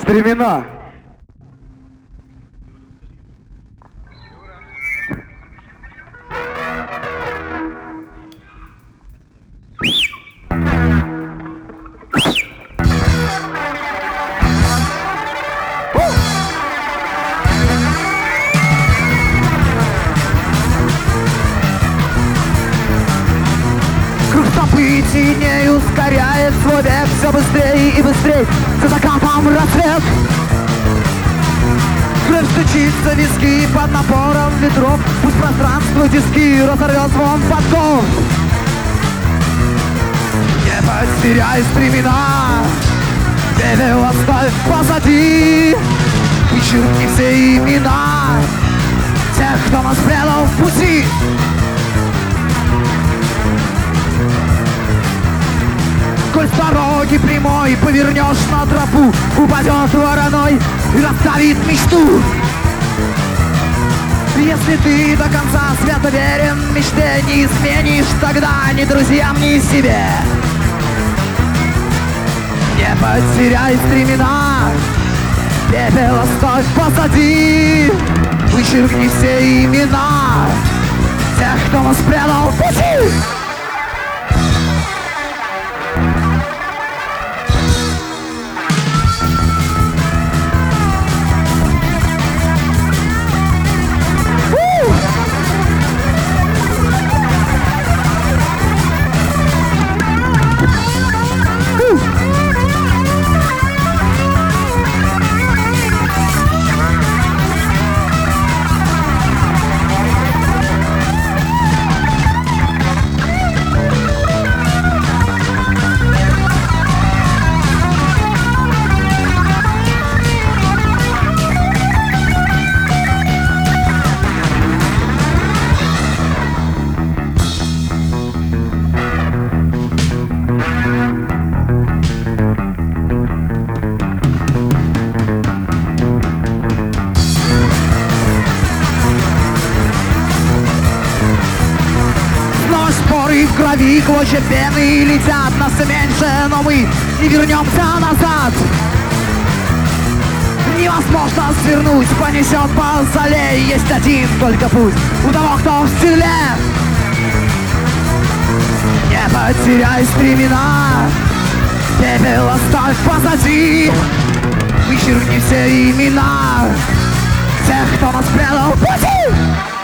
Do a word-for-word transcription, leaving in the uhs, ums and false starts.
стремена. Событий не ускоряет свой бег все быстрее и быстрее. За закатом рассвет. Кровь стучится в виски под напором ветров. Пусть пространство тиски разорвет звон подков. Не потеряй стремена, пепел оставь позади. Вычеркни все имена тех, кто нас предал в пути. Коль с дороги прямой повернешь на тропу, упадет вороной и расставит мечту. Если ты до конца свято верен мечте, не изменишь тогда ни друзьям, ни себе. Не потеряй стремена, пепел оставь позади. Вычеркни все имена тех, кто нас предал в пути. И в крови клочья пены летят, нас все меньше, но мы не вернемся назад. Невозможно свернуть, понесет по зале. Есть один только путь у того, кто в седле. Не потеряй стремена, пепел оставь позади. Вычеркни все имена тех, кто нас предал в пути.